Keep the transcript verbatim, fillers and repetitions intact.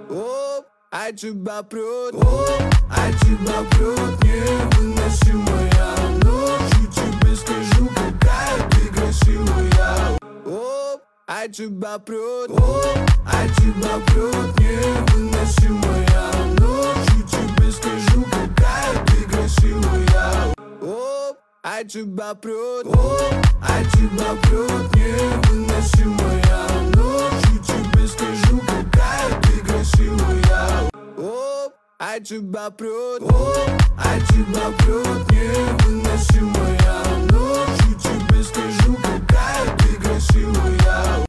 Оп, а тебя прет, оп, а тебя прет, невыносимая ночь. Тебе скажу, какая ты красивая. Оп, а тебя прет, оп, а тебя прет, невыносимая ночь. Тебе скажу, какая ты красивая. Оп, а тебя прет, оп, а тебя прет, невыносимая ночь. Тебе скажу, какая ты красивая. Оп, а тебя прет, оп, а тебя прет, невыносимая